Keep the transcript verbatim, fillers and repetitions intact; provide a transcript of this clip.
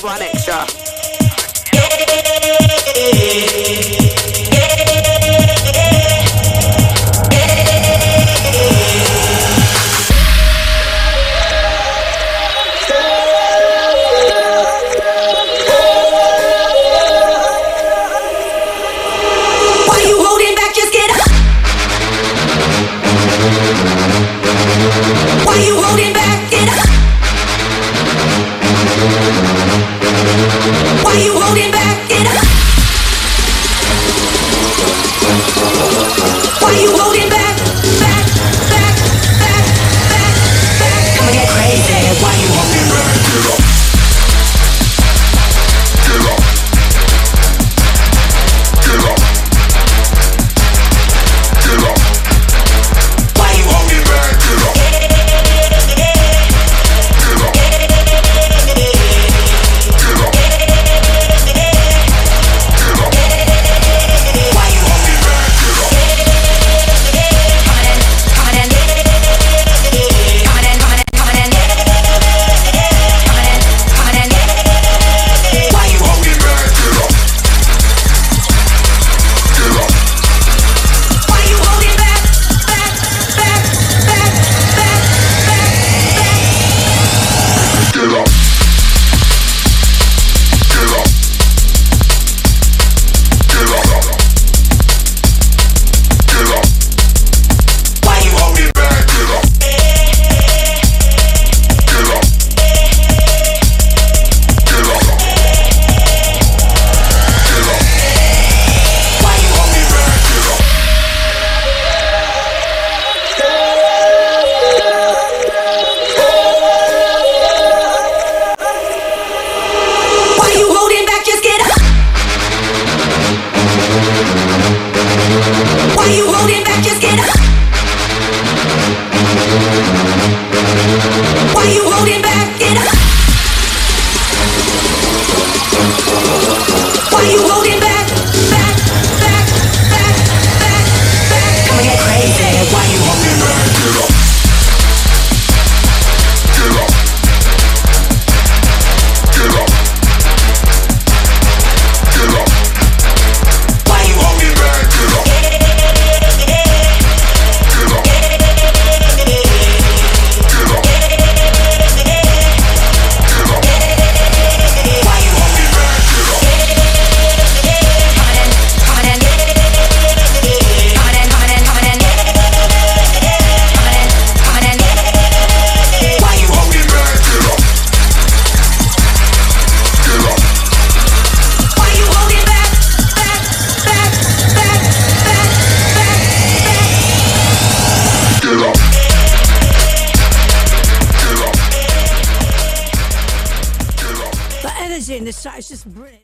one extra. Why you holding back? Get up. Why you holding back? Get up. Why you holding back? Back, back, back, back, back. Come and get crazy. Why you holding back? Get up. Get up. Get up. Get up. Why you holding back? Get up. In the site, it's just brilliant.